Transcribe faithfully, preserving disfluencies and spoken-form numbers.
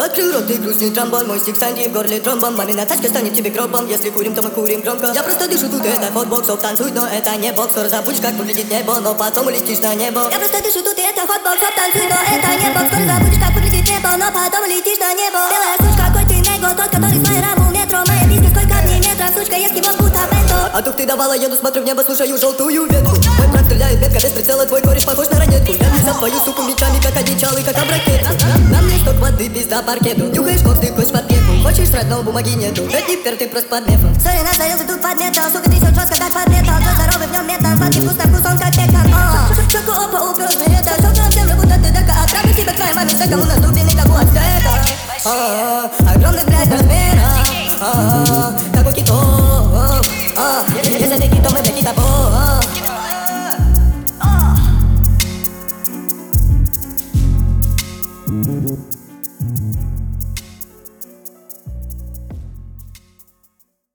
Закрыл рот и грустный тромбон. Мой стих станет в горле тромбом. Мамина тачка станет тебе гробом. Если курим, то мы курим громко. Я просто дышу тут, это хот-боксов танцуй, но это не бокс. Скоро забудешь, как выглядит небо, но потом улетишь на небо. Я просто дышу тут, это хот-боксов танцуй, но это не бокс. Скоро забудешь, как выглядит небо, но потом улетишь на небо. Белая сучка, какой ты него, тот, который с флайером у метро. Моя писка, сколько мне метров, сучка, есть его будто бенто. А тух ты давала, еду, смотрю в небо, слушаю желтую ветку. Мой брат стреляет ветка без прицела, твой кореш похож на ранетку. Я не за твою суку мечами, как одичалый, как обракету. На мне сток воды, пизда паркету. Нюхаешь кокс, ты кость под пеку. Хочешь срать, но бумаги нету. Это не пер, ты просто под мефом. Сори, настоялся тут под метал, сука, трясет жестко, как под метал. Тот здоровый, в нем метал, сладкий вкус, на вкус, он как пекан. Шоку, опа, упер, берета. Шоку, на землю, будто ты дака. Отправлю тебя к твоей маме, секом у нас дубленый, как у ацтека. Огромный, блядь, размера, как у китов. Если ты китом, это китобой. Thank you.